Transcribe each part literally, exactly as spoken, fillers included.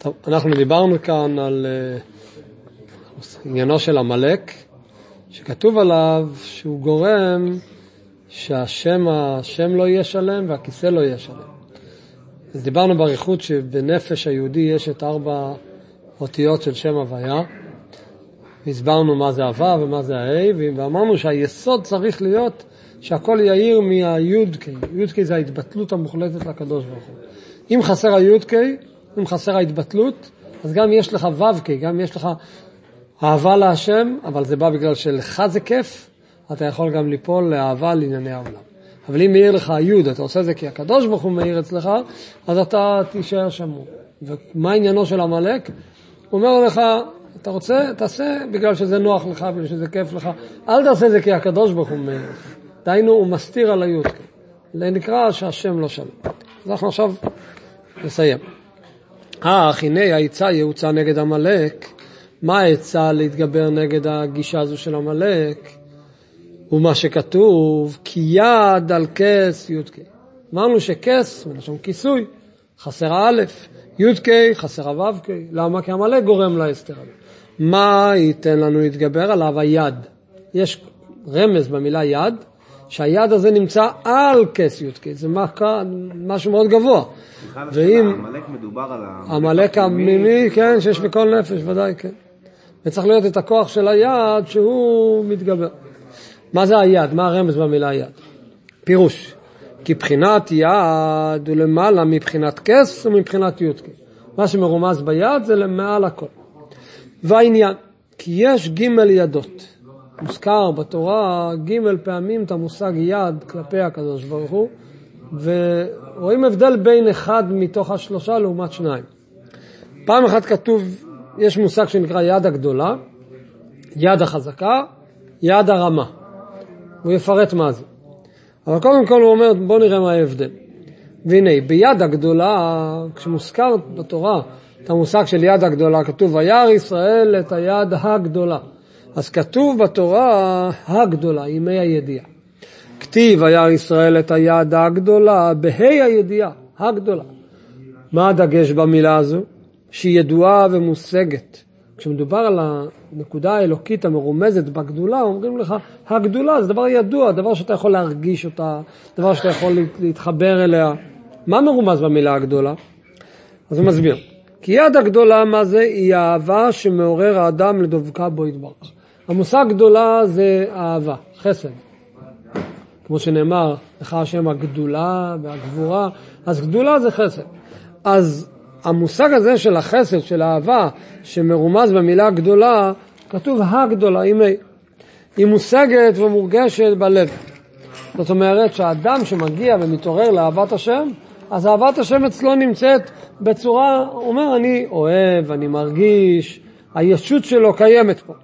טוב, אנחנו דיברנו כאן על uh, עניינו של עמלק, שכתוב עליו שהוא גורם שהשם השם לא יהיה שלם והכיסא לא יהיה שלם. אז דיברנו באריכות שבנפש היהודי יש את ארבע אותיות של שם הוויה, והסברנו מה זה הווה ומה זה ההי, ואמרנו שהיסוד צריך להיות שהכל יאיר מהיודקי. יודקי זה ההתבטלות המוחלטת לקדוש ברוך הוא. אם חסר היודקי, אם חסר ההתבטלות, אז גם יש לך ו"קי, גם יש לך אהבה להשם, אבל זה בא בגלל שלך זה כיף, אתה יכול גם ליפול לאהבה לענייני העולם. אבל אם מאיר לך היוד, אתה עושה זה כי הקדוש ברוך הוא מאיר אצלך, אז אתה תישאר שמור. ומה עניינו של עמלק? הוא אומר לך, אתה רוצה, תעשה בגלל שזה נוח לך, בגלל שזה כיף לך. אל תעשה זה כי הקדוש ברוך הוא מאיר לך. דיינו, הוא מסתיר על היוד. זה נקרא שהשם לא שלם. אז אנחנו עכשיו נסיים. אה, הנה העצה יעוצה נגד עמלק. מה העצה להתגבר נגד הגישה הזו של עמלק? ומה שכתוב, כי יד על כס יודקי. אמרנו שכס, מלשון כיסוי, חסר א', יודקי, חסר ו"קי. למה? כי עמלק גורם להסתר הזה. מה ייתן לנו להתגבר עליו? היד. יש רמז במילה יד, שהיד הזה נמצא על כס יודקי. זה משהו מאוד גבוה. ואם עמלק מדובר על עמלק הפנימי, כן, שיש בכל נפש, ודאי, כן. וצריך להיות את הכוח של היד שהוא מתגבר. מה זה היד? מה הרמז במילה יד? פירוש. כי בחינת יד הוא למעלה מבחינת כס ומבחינת יודקי. מה שמרומז ביד זה למעל הכל. והעניין, כי יש ג' ידות. מוזכר בתורה ג' פעמים את המושג יד כלפי הקדוש ברוך הוא, ורואים הבדל בין אחד מתוך השלושה לעומת שניים. פעם אחת כתוב, יש מושג שנקרא יד הגדולה, יד החזקה, יד הרמה. הוא יפרט מה זה. אבל קודם כל הוא אומר, בוא נראה מה ההבדל. והנה, ביד הגדולה, כשמוזכר בתורה את המושג של יד הגדולה, כתוב, וירא ישראל את היד הגדולה. אז כתוב בתורה הגדולה, ימי הידיעה. כתיב וירא ישראל את היד הגדולה, בהי הידיעה, הגדולה. מה הדגש במילה הזו? שהיא ידועה ומושגת. כשמדובר על הנקודה האלוקית המרומזת בגדולה, אומרים לך, הגדולה זה דבר ידוע, דבר שאתה יכול להרגיש אותה, דבר שאתה יכול להתחבר אליה. מה מרומז במילה הגדולה? אז הוא מסביר. כי יד הגדולה, מה זה? היא האהבה שמעורר האדם לדבקה בו יתברך. המושג גדולה זה אהבה, חסד. כמו שנאמר, לך השם הגדולה והגבורה, אז גדולה זה חסד. אז המושג הזה של החסד, של האהבה, שמרומז במילה גדולה, כתוב הגדולה, היא מושגת ומורגשת בלב. זאת אומרת שהאדם שמגיע ומתעורר לאהבת השם, אז אהבת השם אצלו נמצאת בצורה, הוא אומר, אני אוהב, אני מרגיש, הישות שלו קיימת פה.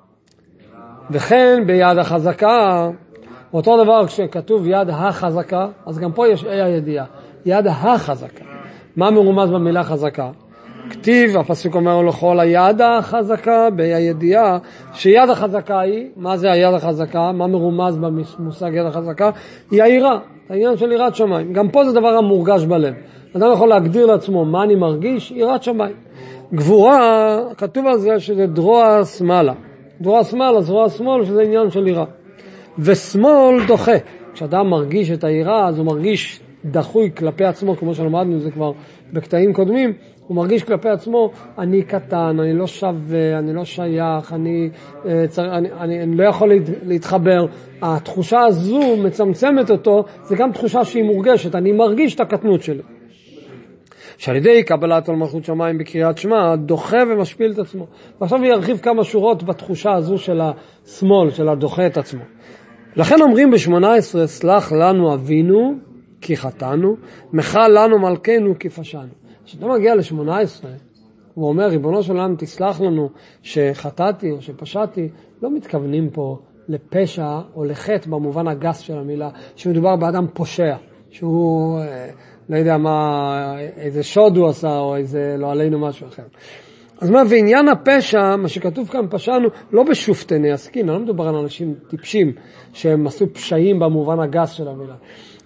וכן ביד החזקה, אותו דבר כשכתוב יד החזקה, אז גם פה יש אי הידיעה, יד החזקה. מה מרומז במילה חזקה? כתיב, הפסוק אומר לכל היד החזקה, באי הידיעה, שיד החזקה היא, מה זה היד החזקה? מה מרומז במושג יד החזקה? היא העירה, העניין של עירת שמיים. גם פה זה דבר המורגש בלב. אדם יכול להגדיר לעצמו מה אני מרגיש, עירת שמיים. גבורה, כתוב על זה שזה דרוע שמאלה. דרוע שמאלה, זרוע שמאל, שזה עניין של עירה. ושמאל דוחה. כשאדם מרגיש את העירה, אז הוא מרגיש דחוי כלפי עצמו, כמו שלמדנו זה כבר בקטעים קודמים, הוא מרגיש כלפי עצמו, אני קטן, אני לא שווה, אני לא שייך, אני, אני, אני, אני לא יכול להתחבר. התחושה הזו מצמצמת אותו, זה גם תחושה שהיא מורגשת, אני מרגיש את הקטנות שלי. שעל ידי קבלת על מלכות שמיים בקריאת שמע, דוחה ומשפיל את עצמו. ועכשיו הוא ירחיב כמה שורות בתחושה הזו של השמאל, של הדוחה את עצמו. לכן אומרים ב-שמונה עשרה, סלח לנו אבינו, כי חטאנו, מחל לנו מלכנו כי פשענו. כשאתה מגיע ל-שמונה עשרה, הוא אומר, ריבונו של עולם, תסלח לנו שחטאתי או שפשעתי, לא מתכוונים פה לפשע או לחטא במובן הגס של המילה, שמדובר באדם פושע, שהוא, לא יודע מה, איזה שוד הוא עשה או איזה, לא עלינו משהו אחר. אז מה, ועניין הפשע, מה שכתוב כאן פשענו, לא בשופטני עסקין, לא מדובר על אנשים טיפשים שהם עשו פשעים במובן הגס של המילה,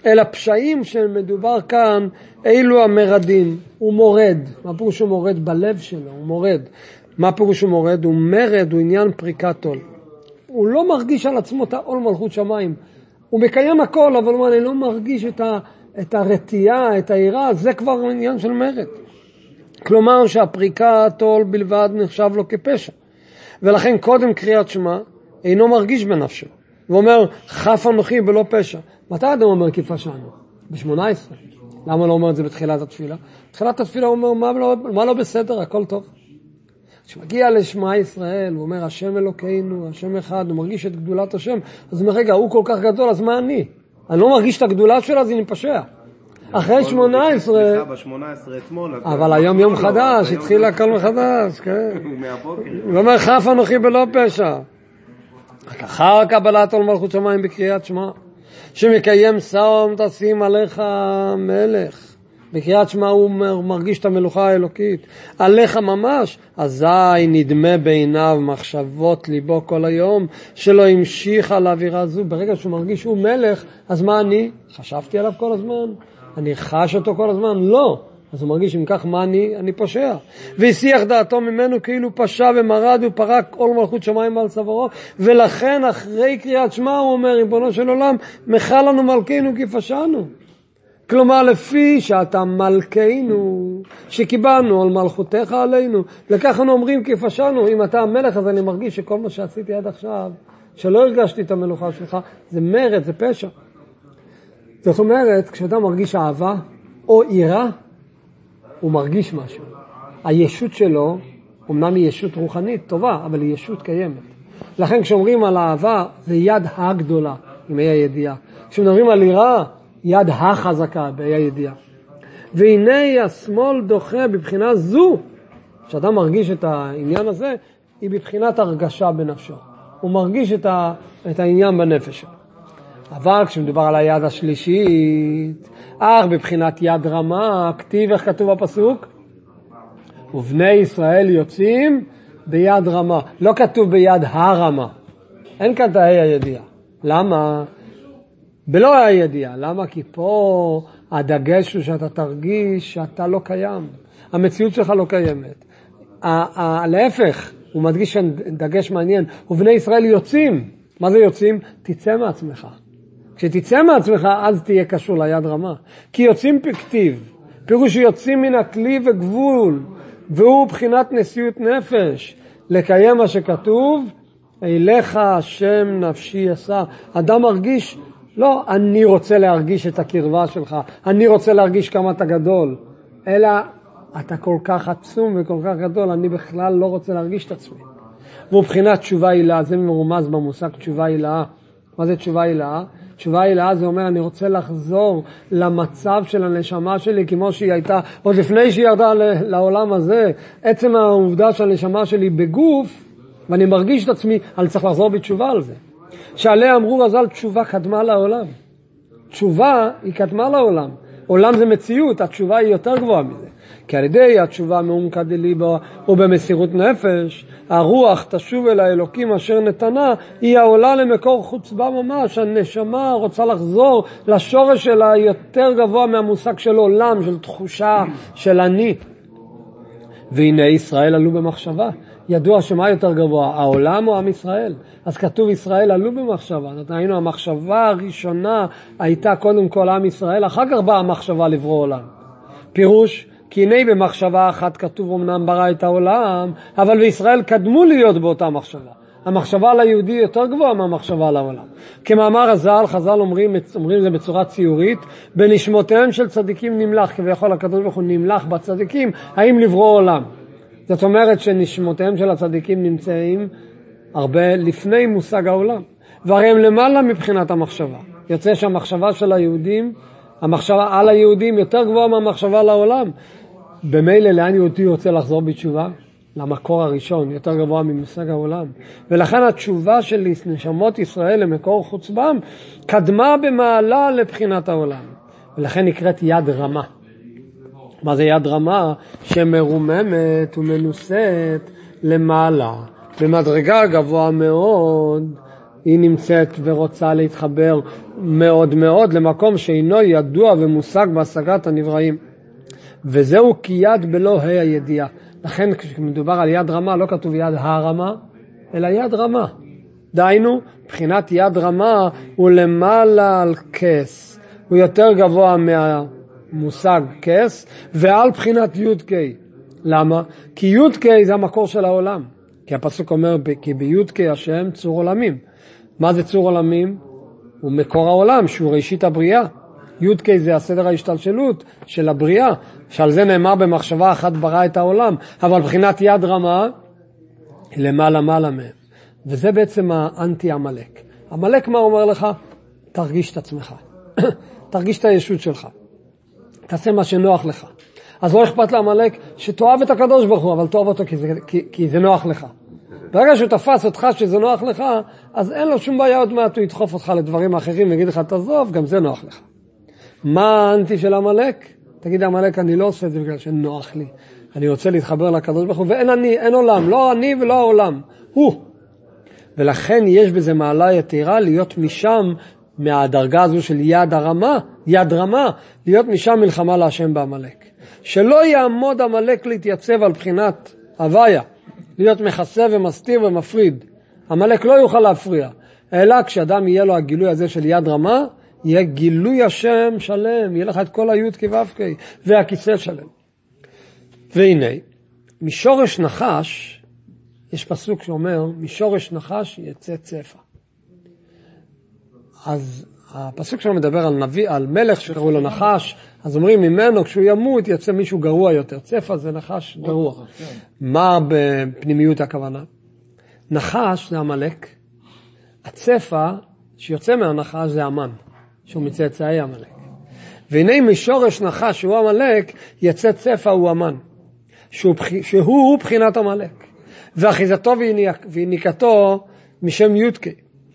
אלא פשעים שמדובר כאן, אילו המרדים, הוא מורד. מה פירוש הוא מורד? בלב שלו, הוא מורד. מה פירוש הוא מורד? הוא מרד, הוא עניין פריקת עול. הוא לא מרגיש על עצמו את העול מלכות שמיים. הוא מקיים הכל, אבל הוא לא מרגיש את, ה, את הרתיעה, את העירה, זה כבר עניין של מרד. כלומר שהפריקת עול בלבד נחשב לו כפשע. ולכן קודם קריאת שמע, אינו מרגיש בנפשו. הוא אומר, חף אנוכי בלא פשע. מתי אדם אומר כי פשענו? ב-שמונה עשרה. למה לא אומר את זה בתחילת התפילה? בתחילת התפילה הוא אומר, מה לא, מה לא בסדר, הכל טוב. כשמגיע לשמע ישראל, הוא אומר, השם אלוקינו, השם אחד, הוא מרגיש את גדולת השם, אז הוא אומר, רגע, הוא כל כך גדול, אז מה אני? אני לא מרגיש את הגדולה שלה, אז אני פשע. אחרי שמונה עשרה, אבל היום יום חדש, התחיל הכל מחדש, כן. הוא אומר, חף אנוכי בלא פשע. אחר קבלת עול מלכות שמיים בקריאת שמע, שמקיים שום תשים עליך מלך. בקריאת שמע הוא מרגיש את המלוכה האלוקית. עליך ממש, אזי נדמה בעיניו מחשבות ליבו כל היום, שלא המשיך על האווירה זו. ברגע שהוא מרגיש שהוא מלך, אז מה אני? חשבתי עליו כל הזמן? אני חש אותו כל הזמן? לא. אז הוא מרגיש אם כך מה אני? אני פושע. והשיח דעתו ממנו כאילו פשע ומרד ופרק עול מלכות שמיים על צווארו, ולכן אחרי קריאת שמע הוא אומר, ריבונו של עולם, מחל לנו מלכנו כי פשענו. כלומר, לפי שאתה מלכנו, שקיבלנו על מלכותך עלינו, לכך אנו אומרים כי פשענו. אם אתה המלך, אז אני מרגיש שכל מה שעשיתי עד עכשיו, שלא הרגשתי את המלוכה שלך, זה מרד, זה פשע. זאת אומרת, כשאתה מרגיש אהבה או עירה, הוא מרגיש משהו. הישות שלו, אמנם היא ישות רוחנית טובה, אבל היא ישות קיימת. לכן כשאומרים על אהבה, זה יד הגדולה, עם הידיעה. כשאומרים על עירה, יד החזקה, הידיעה. והנה השמאל דוחה בבחינה זו, כשאתה מרגיש את העניין הזה, היא בבחינת הרגשה בנפשו. הוא מרגיש את, ה, את העניין בנפש. אבל כשמדובר על היד השלישית, אך בבחינת יד רמה, כתיב איך כתוב בפסוק? ובני ישראל יוצאים ביד רמה. לא כתוב ביד הרמה. אין כאן תאי הידיעה. למה? בלא הידיעה. למה? כי פה הדגש הוא שאתה תרגיש שאתה לא קיים. המציאות שלך לא קיימת. להפך, הוא מדגיש דגש מעניין. ובני ישראל יוצאים. מה זה יוצאים? תצא מעצמך. כשתצא מעצמך, אז תהיה קשור ליד רמה. כי יוצאים פקטיב, פירוש יוצאים מן הכלי וגבול, והוא בחינת נשיאות נפש, לקיים מה שכתוב, אליך השם נפשי אשא. אדם מרגיש, לא אני רוצה להרגיש את הקרבה שלך, אני רוצה להרגיש כמה אתה גדול, אלא אתה כל כך עצום וכל כך גדול, אני בכלל לא רוצה להרגיש את עצמי. והוא בחינת תשובה הילה, זה מרומז במושג תשובה הילה. מה זה תשובה הילה? תשובה הילה זה אומר, אני רוצה לחזור למצב של הנשמה שלי כמו שהיא הייתה, עוד לפני שהיא ירדה לעולם הזה. עצם העובדה שהנשמה שלי בגוף, ואני מרגיש את עצמי, אני צריך לחזור בתשובה על זה. שעליה אמרו רז"ל, תשובה קדמה לעולם. תשובה היא קדמה לעולם. עולם זה מציאות, התשובה היא יותר גבוהה מזה. כי על ידי התשובה מעומקא דליבא ובמסירות נפש, הרוח תשוב אל האלוקים אשר נתנה, היא העולה למקור חוצבה ממש. הנשמה רוצה לחזור לשורש שלה יותר גבוה מהמושג של עולם, של תחושה, של אני. והנה ישראל עלו במחשבה. ידוע שמה יותר גבוה, העולם או עם ישראל? אז כתוב ישראל עלו במחשבה. היינו, המחשבה הראשונה הייתה קודם כל עם ישראל, אחר כך באה המחשבה לברוא עולם. פירוש, כי הנה במחשבה אחת כתוב אמנם ברא את העולם, אבל בישראל קדמו להיות באותה מחשבה. המחשבה על היהודי יותר גבוהה מהמחשבה על העולם. כמאמר הז"ל, חז"ל אומרים, אומרים זה בצורה ציורית, בנשמותיהם של צדיקים נמלך, כביכול הקדוש ברוך הוא נמלך בצדיקים, האם לברוא עולם? זאת אומרת שנשמותיהם של הצדיקים נמצאים הרבה לפני מושג העולם. והרי הם למעלה מבחינת המחשבה. יוצא שהמחשבה של היהודים, המחשבה על היהודים יותר גבוהה מהמחשבה לעולם. במילא לאן יהודי רוצה לחזור בתשובה? למקור הראשון, יותר גבוה ממושג העולם. ולכן התשובה של נשמות ישראל למקור חוצבם קדמה במעלה לבחינת העולם. ולכן נקראת יד רמה. מה זה יד רמה? שמרוממת ומנוסת למעלה. במדרגה גבוה מאוד, היא נמצאת ורוצה להתחבר מאוד מאוד למקום שאינו ידוע ומושג בהשגת הנבראים. וזהו כי יד בלא ה' הידיעה. לכן כשמדובר על יד רמה לא כתוב יד הרמה, אלא יד רמה. דהיינו, בחינת יד רמה הוא למעלה על כס. הוא יותר גבוה מהמושג כס, ועל בחינת י' ק'. למה? כי י' ק' זה המקור של העולם. כי הפסוק אומר, כי בי' ק' השם צור עולמים. מה זה צור עולמים? הוא מקור העולם, שהוא ראשית הבריאה. י' ק' זה הסדר ההשתלשלות של הבריאה, שעל זה נאמר במחשבה אחת ברא את העולם, אבל בחינת יד רמה, למעלה מעלה מהם. וזה בעצם האנטי עמלק. עמלק מה אומר לך? תרגיש את עצמך. תרגיש את הישות שלך. תעשה מה שנוח לך. אז לא אכפת לעמלק שתאהב את הקדוש ברוך הוא, אבל תאהב אותו כי זה, כי, כי זה נוח לך. ברגע שהוא תפס אותך שזה נוח לך, אז אין לו שום בעיה עוד מעט, הוא ידחוף אותך לדברים אחרים, ויגיד לך תעזוב, גם זה נוח לך. מה האנטי של עמלק? תגיד עמלק, אני לא עושה את זה בגלל שנוח לי. אני רוצה להתחבר לקדוש ברוך הוא, ואין אני, אין עולם, לא אני ולא העולם. הוא. ולכן יש בזה מעלה יתירה להיות משם, מהדרגה הזו של יד הרמה, יד רמה, להיות משם מלחמה להשם בעמלק. שלא יעמוד עמלק להתייצב על בחינת הוויה, להיות מכסה ומסתיר ומפריד. עמלק לא יוכל להפריע, אלא כשאדם יהיה לו הגילוי הזה של יד רמה, יהיה גילוי השם שלם, יהיה לך את כל היוד כבבקי, והכיסא שלם. והנה, משורש נחש, יש פסוק שאומר, משורש נחש יצא צפה. אז הפסוק שלנו מדבר על נביא, על מלך שקראו לו נחש, אז אומרים ממנו כשהוא ימות יצא מישהו גרוע יותר. צפה זה נחש גרוע. מה בפנימיות הכוונה? נחש זה עמלק, הצפה שיוצא מהנחש זה המן, שהוא מצאצאי עמלק. והנה משורש נחש שהוא עמלק יצא צפה הוא המן, שהוא, שהוא בחינת עמלק. ואחיזתו ויניקתו משם יודקי.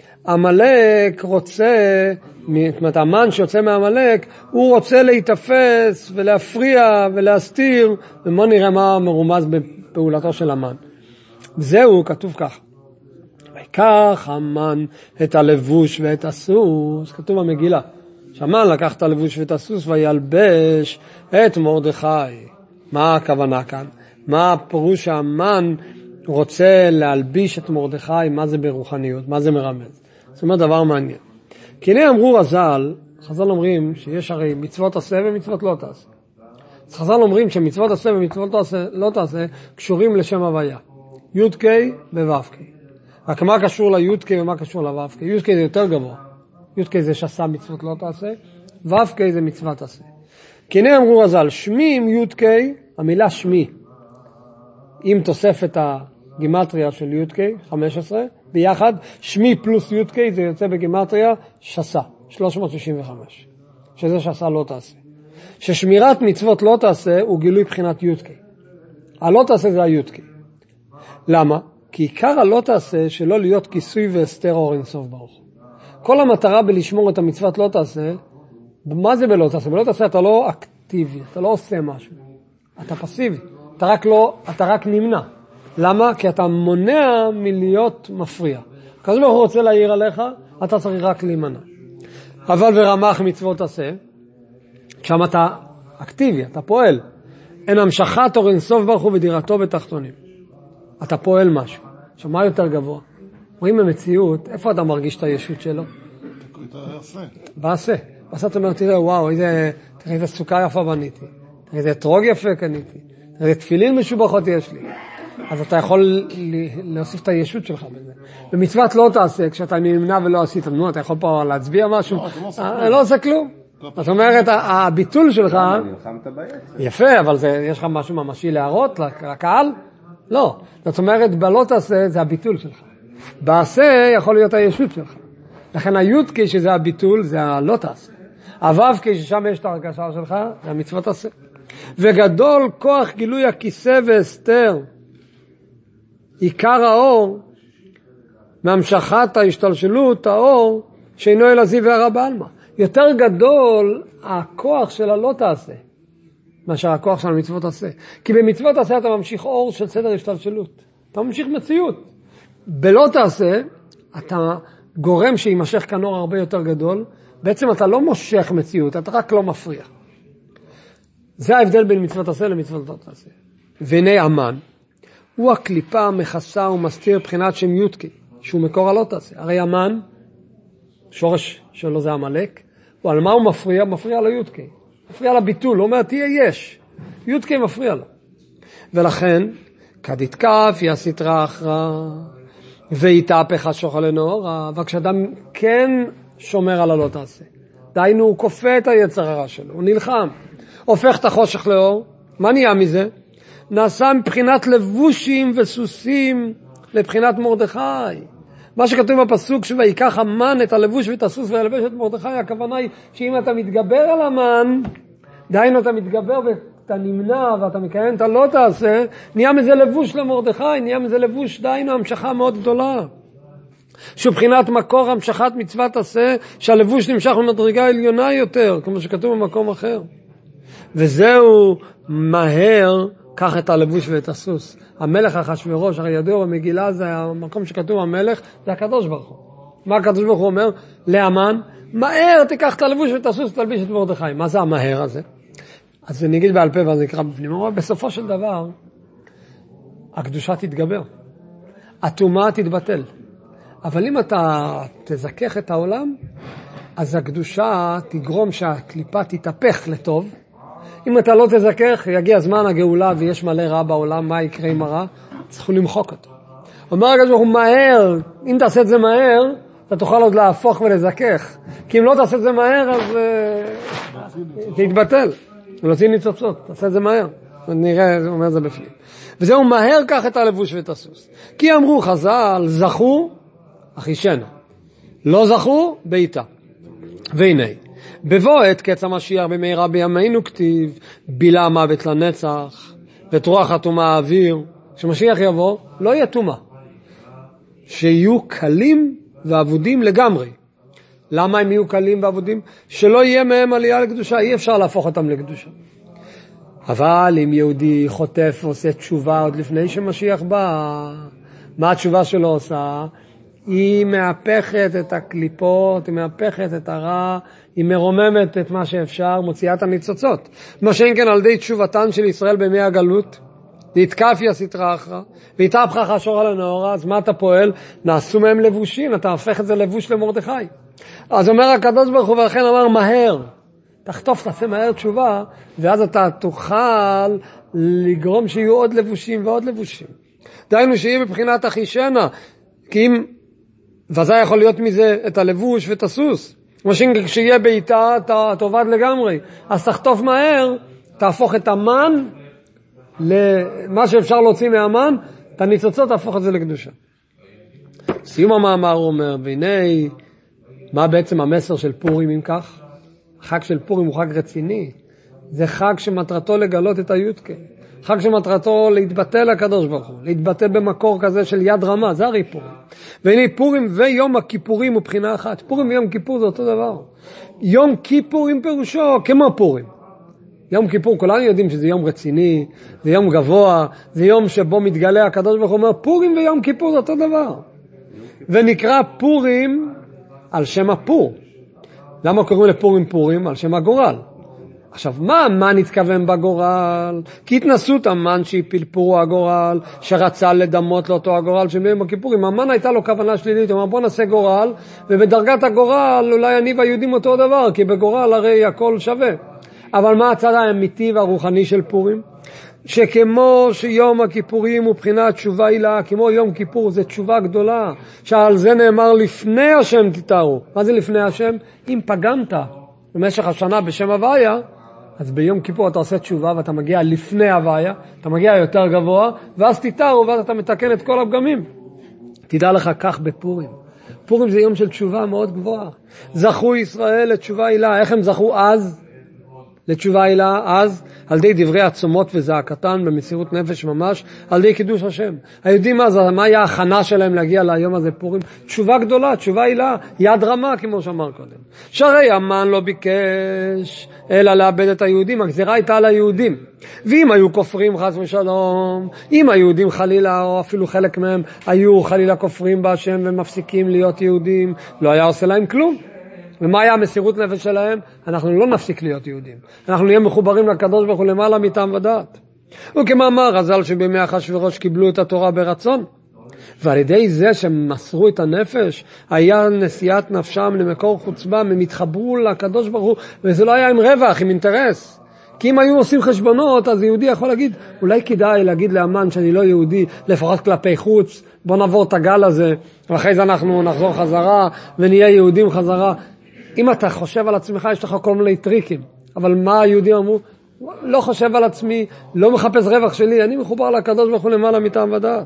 עמלק רוצה, זאת אומרת, המן שיוצא מהעמלק, הוא רוצה להתאפס ולהפריע ולהסתיר, ומה נראה מה מרומז בפעולתו של המן. זהו, כתוב כך. ויקח המן את הלבוש ואת הסוס, כתוב במגילה, שהמן לקח את הלבוש ואת הסוס וילבש את מרדכי. מה הכוונה כאן? מה הפירוש שהמן רוצה להלביש את מרדכי? מה זה ברוחניות? מה זה מרמז? זאת אומרת דבר מעניין. כי הנה אמרו רז"ל, חז"ל אומרים שיש הרי מצוות עשה ומצוות לא תעשה. אז חז"ל אומרים שמצוות עשה ומצוות לא תעשה, לא תעשה קשורים לשם הוויה. י' ק' וו' ק'. רק מה קשור לי' ק' ומה קשור לו' ק'? י' ק' זה יותר גבוה. י' ק' זה שעשה מצוות לא תעשה, ו' ק' זה מצוות עשה. כי הנה אמרו רז"ל, שמי עם י' ק', המילה שמי, עם תוספת הגימטריה של י' ק', חמש עשרה, ביחד, שמי פלוס י' ק' זה יוצא בגימטריה שסה, שלוש מאות שישים וחמש, שזה שסה לא תעשה. ששמירת מצוות לא תעשה הוא גילוי בחינת י' ק'. הלא תעשה זה הי' ק'. למה? כי עיקר הלא תעשה שלא להיות כיסוי והסתר אור אינסוף ברוך. כל המטרה בלשמור את המצוות לא תעשה, מה זה בלא תעשה? בלא תעשה אתה לא אקטיבי, אתה לא עושה משהו. אתה פסיבי, אתה רק לא, אתה רק נמנע. למה? כי אתה מונע מלהיות מפריע. כזה ברוך הוא רוצה להעיר עליך, אתה צריך רק להימנע. אבל ורמח מצוות עשה, שם אתה אקטיבי, אתה פועל. אין המשכת אור אינסוף ברוך הוא ודירתו בתחתונים. אתה פועל משהו. עכשיו, מה יותר גבוה? רואים במציאות, איפה אתה מרגיש את הישות שלו? בעשה. בעשה. בעשה אתה אומר, תראה, וואו, איזה, תראה איזה סוכה יפה בניתי. תראה איזה אתרוג יפה קניתי. תראה איזה תפילין משובחות יש לי. אז אתה יכול להוסיף את הישות שלך בזה. במצוות לא תעשה, כשאתה נמנע ולא עשית, נו, אתה יכול פה להצביע משהו? לא, לא עושה כלום. זאת אומרת, הביטול שלך... יפה, אבל יש לך משהו ממשי להראות לקהל? לא. זאת אומרת, בלא תעשה זה הביטול שלך. בעשה יכול להיות הישות שלך. לכן היוד ק' שזה הביטול, זה הלא תעשה. הוו ק' ששם יש את הרגשה שלך, זה המצוות עשה. וגדול כוח גילוי הכיסא והסתר, עיקר האור, מהמשכת ההשתלשלות, האור, שאינו אל הזיו והרע בעלמא. יותר גדול הכוח של הלא תעשה, מאשר הכוח של המצוות עשה. כי במצוות עשה אתה ממשיך אור של סדר השתלשלות. אתה ממשיך מציאות. בלא תעשה, אתה גורם שימשך כאן אור הרבה יותר גדול, בעצם אתה לא מושך מציאות, אתה רק לא מפריע. זה ההבדל בין מצוות עשה למצוות לא תעשה. והנה המן, הוא הקליפה המכסה ומסתיר בחינת שם יודקי, שהוא מקור הלא תעשה. הרי המן, שורש שלו זה המלאק, ועל מה הוא מפריע? מפריע לו יודקי. מפריע לביטול, הוא אומר תהיה יש. יודקי מפריע לו. ולכן, כדתקף היא הסתרה אחרא, והתהפך השוחל לנאורה, וכשאדם כן שומר על הלא תעשה. דיינו, הוא כופה את היצר הרע שלו, הוא נלחם. הופך את החושך לאור, מה נהיה מזה? נעשה מבחינת לבושים וסוסים לבחינת מרדכי. מה שכתוב בפסוק שויקח המן את הלבוש ואת הסוס וילבש את מרדכי, הכוונה היא שאם אתה מתגבר על המן, דיינו אתה מתגבר ואתה נמנע ואתה מקיים את הלא תעשה, נהיה מזה לבוש למרדכי, נהיה מזה לבוש, דיינו המשכה מאוד גדולה. שבחינת מקור המשכת מצוות עשה, שהלבוש נמשך במדרגה עליונה יותר, כמו שכתוב במקום אחר. וזהו מהר, קח את הלבוש ואת הסוס. המלך אחשוורוש, הרי ידוע במגילה, זה המקום שכתוב המלך, זה הקדוש ברוך הוא. מה הקדוש ברוך הוא אומר? להמן, מהר תיקח את הלבוש ואת הסוס ותלביש את מרדכי. מה זה המהר הזה? אז אני אגיד בעל פה ואז נקרא בפנים. אבל בסופו של דבר, הקדושה תתגבר. הטומאה תתבטל. אבל אם אתה תזכך את העולם, אז הקדושה תגרום שהקליפה תתהפך לטוב. אם אתה לא תזכך, יגיע זמן הגאולה ויש מלא רע בעולם, מה יקרה עם הרע? צריכו למחוק אותו. אומר הקדוש ברוך הוא מהר, אם תעשה את זה מהר, אתה תוכל עוד להפוך ולזכך. כי אם לא תעשה את זה מהר, אז uh, תתבטל. ולהוציא ניצוצות, תעשה את זה מהר. נראה, הוא אומר את זה בפנים. וזהו מהר קח את הלבוש ואת הסוס. כי אמרו חז"ל, זכו, אחישנה. לא זכו, בעיטה. והנה, בבוא עת קץ המשיח במהרה בימינו כתיב, בילה המוות לנצח, ואת רוח הטומאה האוויר. כשמשיח יבוא, לא יהיה טומאה. שיהיו קלים ועבודים לגמרי. למה הם יהיו קלים ועבודים? שלא יהיה מהם עלייה לקדושה, אי אפשר להפוך אותם לקדושה. אבל אם יהודי חוטף ועושה תשובה עוד לפני שמשיח בא, מה התשובה שלו עושה? היא מהפכת את הקליפות, היא מהפכת את הרע, היא מרוממת את מה שאפשר, מוציאה את הניצוצות. מה שאין כן על ידי תשובתן של ישראל בימי הגלות, להתקף הסתרה אחרא, והתהפך השור על הנאורה, אז מה אתה פועל? נעשו מהם לבושים, אתה הופך את זה לבוש למרדכי. אז אומר הקדוש ברוך הוא, ולכן אמר מהר, תחטוף, תעשה מהר תשובה, ואז אתה תוכל לגרום שיהיו עוד לבושים ועוד לבושים. דיינו שיהיה בבחינת אחישנה, כי אם, וזה יכול להיות מזה את הלבוש ואת הסוס. כמו שיהיה בעיטה, אתה תאבד לגמרי. אז תחטוף מהר, תהפוך את המן, למה שאפשר להוציא מהמן, את הניצוצות תהפוך את זה לקדושה. סיום המאמר אומר, והנה, מה בעצם המסר של פורים אם כך? החג של פורים הוא חג רציני. זה חג שמטרתו לגלות את היודקה. חג שמטרתו להתבטא לקדוש ברוך הוא, להתבטא במקור כזה של יד רמה, זה הרי פורים. והנה פורים ויום הכיפורים הוא בחינה אחת. פורים ויום כיפור זה אותו דבר. יום כיפורים פירושו כמו פורים. יום כיפור, כולנו יודעים שזה יום רציני, זה יום גבוה, זה יום שבו מתגלה הקדוש ברוך הוא אומר, פורים ויום כיפור זה אותו דבר. ונקרא פורים על שם הפור. למה קוראים לפורים פורים? על שם הגורל. עכשיו, מה המן התכוון בגורל? כי התנסות המן שהפיל פורו הגורל, שרצה לדמות לאותו הגורל שביום הכיפורים. המן הייתה לו כוונה שלילית, הוא אמר בוא נעשה גורל, ובדרגת הגורל אולי אני והיהודים אותו דבר, כי בגורל הרי הכל שווה. אבל מה הצד האמיתי והרוחני של פורים? שכמו שיום הכיפורים הוא בחינת תשובה הילה, כמו יום כיפור זה תשובה גדולה, שעל זה נאמר לפני השם תתארו. מה זה לפני השם? אם פגמת במשך השנה בשם הוויה, אז ביום כיפור אתה עושה תשובה ואתה מגיע לפני הוויה, אתה מגיע יותר גבוה, ואז תתארו ואז אתה מתקן את כל הפגמים. תדע לך כך בפורים. פורים זה יום של תשובה מאוד גבוהה. זכו ישראל לתשובה הילה. איך הם זכו אז? לתשובה עילה, אז על ידי דברי עצומות וזעקתן במסירות נפש ממש, על ידי קידוש השם. היהודים מה זה, מה היה ההכנה שלהם להגיע ליום הזה פורים? תשובה גדולה, תשובה עילה, יד רמה כמו שאמר קודם. שהרי המן לא ביקש אלא לאבד את היהודים, הגזירה הייתה על היהודים. ואם היו כופרים חס ושלום, אם היהודים חלילה או אפילו חלק מהם היו חלילה כופרים בהשם ומפסיקים להיות יהודים, לא היה עושה להם כלום. ומה היה המסירות נפש שלהם? אנחנו לא נפסיק להיות יהודים. אנחנו נהיה מחוברים לקדוש ברוך הוא למעלה מטעם ודעת. וכמאמר רז"ל שבימי אחשוורוש קיבלו את התורה ברצון. ועל ידי זה שהם מסרו את הנפש, היה נשיאת נפשם למקור חוצבה, הם התחברו לקדוש ברוך הוא, וזה לא היה עם רווח, עם אינטרס. כי אם היו עושים חשבונות, אז יהודי יכול להגיד, אולי כדאי להגיד לאמן שאני לא יהודי, לפחות כלפי חוץ, בוא נעבור את הגל הזה, ואחרי זה אנחנו נחזור חזרה, ונהיה יהודים חזרה. אם אתה חושב על עצמך, יש לך כל מיני טריקים. אבל מה היהודים אמרו? לא חושב על עצמי, לא מחפש רווח שלי, אני מחובר לקדוש ברוך הוא למעלה מטעם ודעת.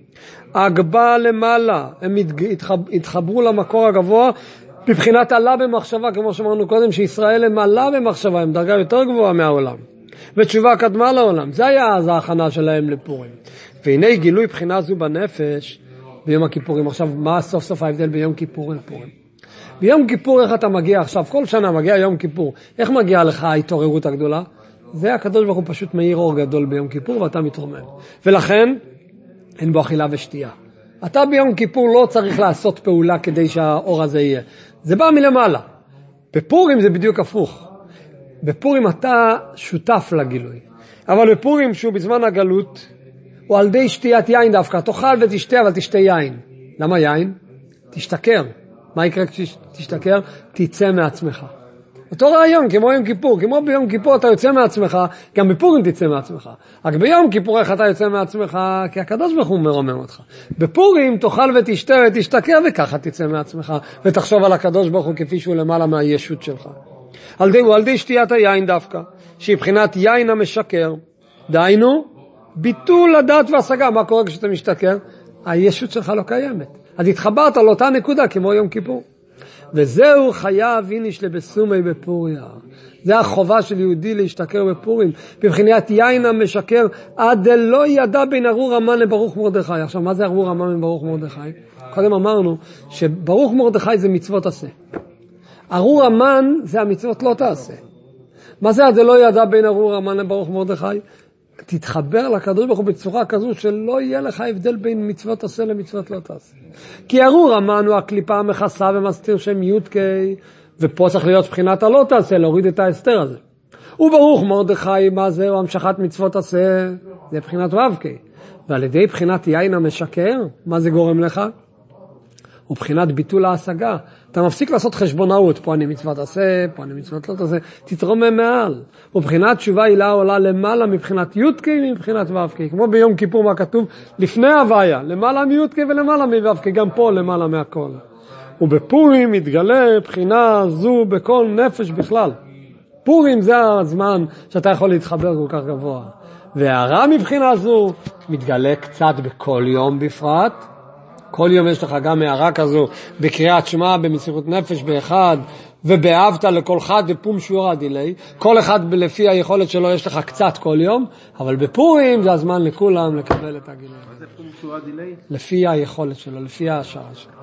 הגבה למעלה, הם התחברו למקור הגבוה, בבחינת עלה במחשבה, כמו שאמרנו קודם, שישראל הם עלה במחשבה, הם דרגה יותר גבוהה מהעולם. ותשובה קדמה לעולם. זה היה אז ההכנה שלהם לפורים. והנה גילוי בחינה זו בנפש, ביום הכיפורים. עכשיו, מה סוף סוף ההבדל ביום כיפור לפורים? ביום כיפור איך אתה מגיע עכשיו? כל שנה מגיע יום כיפור. איך מגיעה לך ההתעוררות הגדולה? זה הקדוש ברוך הוא פשוט מאיר אור גדול ביום כיפור ואתה מתרומם. ולכן אין בו אכילה ושתייה. אתה ביום כיפור לא צריך לעשות פעולה כדי שהאור הזה יהיה. זה בא מלמעלה. בפורים זה בדיוק הפוך. בפורים אתה שותף לגילוי. אבל בפורים שהוא בזמן הגלות, הוא על די שתיית יין דווקא. תאכל ותשתה אבל תשתה יין. למה יין? תשתכר. מה יקרה כשתשתכר? תצא מעצמך. אותו רעיון, כמו יום כיפור. כמו ביום כיפור אתה יוצא מעצמך, גם בפורים תצא מעצמך. רק ביום כיפור איך אתה יוצא מעצמך? כי הקדוש ברוך הוא מרומם אותך. בפורים תאכל ותשתה ותשתכר, וככה תצא מעצמך, ותחשוב על הקדוש ברוך הוא כפי שהוא למעלה מהישות שלך. על די, הוא על די שתיית היין דווקא, שהיא בחינת יין המשקר. דהיינו, ביטול הדעת והשגה. מה קורה כשאתה משתכר? הישות שלך לא קיימת. אז התחברת על אותה נקודה כמו יום כיפור. וזהו חייב איניש לבסומי בפוריה. זה החובה של יהודי להשתכר בפורים. בבחינת יין המשקר, עד לא ידע בין ארור המן לברוך מרדכי. עכשיו, מה זה ארור המן לברוך מרדכי? קודם אמרנו שברוך מרדכי זה מצוות עשה. ארור המן זה המצוות לא תעשה. מה זה עד לא ידע בין ארור המן לברוך מרדכי? תתחבר לקדוש ברוך הוא בצורה כזו שלא יהיה לך הבדל בין מצוות עשה למצוות לא תעשה. כי ארור המן הוא הקליפה המכסה ומסתיר שם יודקי, ופה צריך להיות בחינת הלא תעשה, להוריד את ההסתר הזה. וברוך מרדכי, מה זה? הוא המשכת מצוות עשה, זה בחינת ו"קי. ועל ידי בחינת יין המשקר, מה זה גורם לך? הוא בחינת ביטול ההשגה. אתה מפסיק לעשות חשבונאות, פה אני מצוות עשה, פה אני מצוות לא תעשה, תתרומם מעל. ובחינת תשובה עילה עולה למעלה מבחינת יודקי מבחינת ו"קי. כמו ביום כיפור מה כתוב? לפני הוויה, למעלה מיודקי ולמעלה מו"קי, גם פה למעלה מהכל. ובפורים מתגלה בחינה זו בכל נפש בכלל. פורים זה הזמן שאתה יכול להתחבר כל כך גבוה. והרע מבחינה זו מתגלה קצת בכל יום בפרט. כל יום יש לך גם הערה כזו בקריאת שמע, במסירות נפש באחד, ובאהבת לכל חד בפום שיעור הדילי. כל אחד לפי היכולת שלו יש לך קצת כל יום, אבל בפורים זה הזמן לכולם לקבל את הגילי. מה זה פום שיעור הדילי? לפי היכולת שלו, לפי השעה שלו.